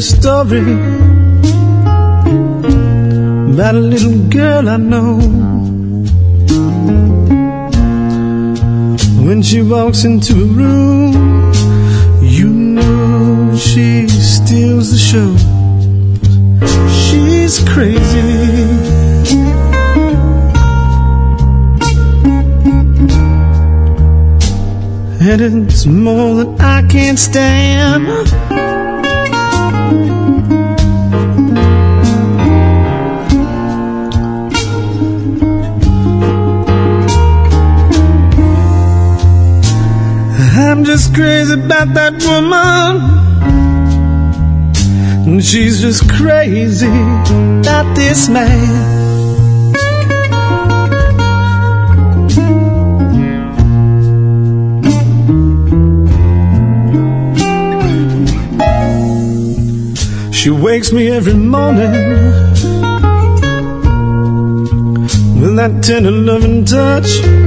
story about a little girl I know. When she walks into a room, you know she steals the show. She's crazy. And it's more than I can stand. I'm just crazy about that woman, and she's just crazy about this man. She wakes me every morning with that tender loving touch.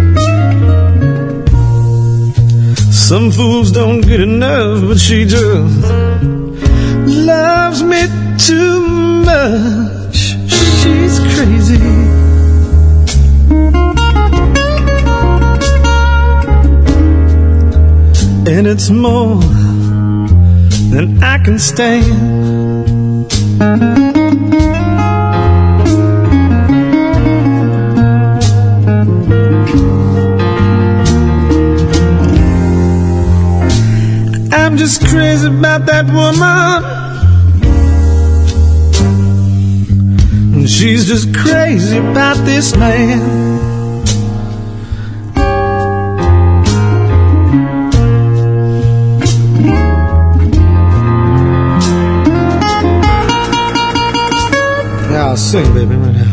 Some fools don't get enough, but she just loves me too much. She's crazy. And it's more than I can stand. I'm just crazy about that woman, and she's just crazy about this man. Yeah, I'll sing, baby, right now.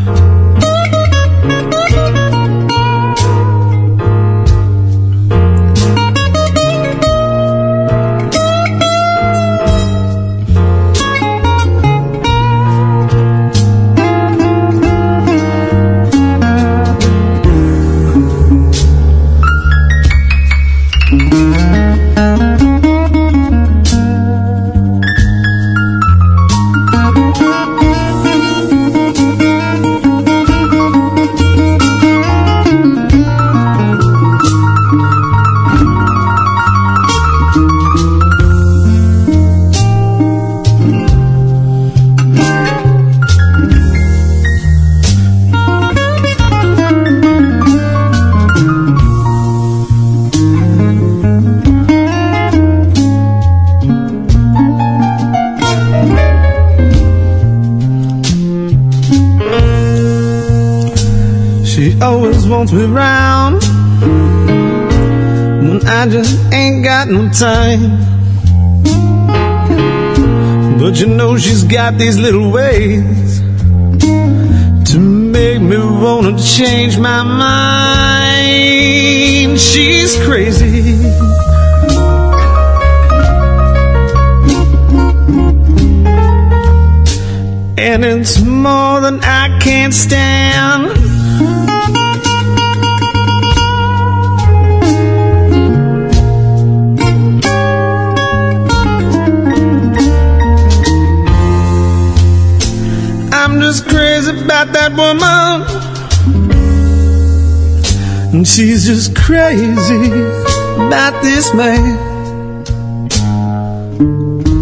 She always wants me round when I just ain't got no time. But you know she's got these little ways to make me wanna change my mind. She's crazy. And it's more than I can stand. I'm just crazy about that woman, and she's just crazy about this man.